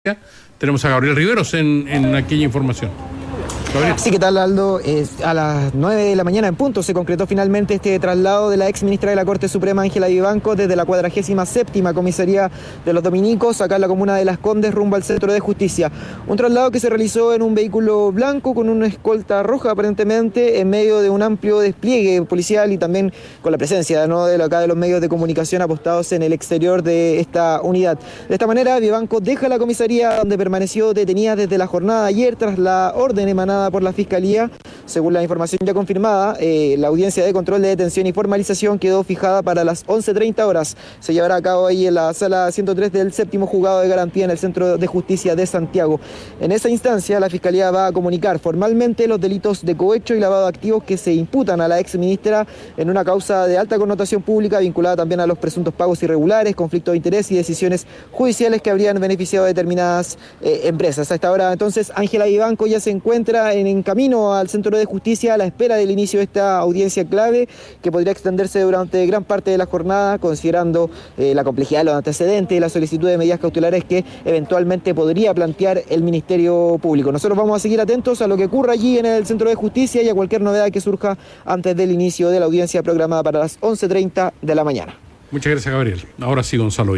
Tenemos a Gabriel Riveros en aquella información. Gabriel. Sí, ¿qué tal, Aldo? A las 9 de la mañana en punto se concretó finalmente este traslado de la ex ministra de la Corte Suprema, Ángela Vivanco, desde la 47ª comisaría de los Dominicos, acá en la comuna de Las Condes, rumbo al Centro de Justicia. Un traslado que se realizó en un vehículo blanco con una escolta roja, aparentemente, en medio de un amplio despliegue policial y también con la presencia, ¿no?, de los medios de comunicación apostados en el exterior de esta unidad. De esta manera, Vivanco deja la comisaría, donde permaneció detenida desde la jornada de ayer tras la orden emanada por la Fiscalía. Según la información ya confirmada, la audiencia de control de detención y formalización quedó fijada para las 11:30 horas. Se llevará a cabo ahí en la sala 103 del 7º juzgado de garantía en el Centro de Justicia de Santiago. En esa instancia, la Fiscalía va a comunicar formalmente los delitos de cohecho y lavado de activos que se imputan a la ex ministra en una causa de alta connotación pública vinculada también a los presuntos pagos irregulares, conflictos de interés y decisiones judiciales que habrían beneficiado a determinadas empresas. A esta hora, entonces, Ángela Vivanco ya se encuentra en camino al Centro de Justicia a la espera del inicio de esta audiencia clave que podría extenderse durante gran parte de la jornada, considerando la complejidad de los antecedentes y la solicitud de medidas cautelares que eventualmente podría plantear el Ministerio Público. Nosotros vamos a seguir atentos a lo que ocurra allí en el Centro de Justicia y a cualquier novedad que surja antes del inicio de la audiencia programada para las 11:30 de la mañana. Muchas gracias, Gabriel. Ahora sí, Gonzalo.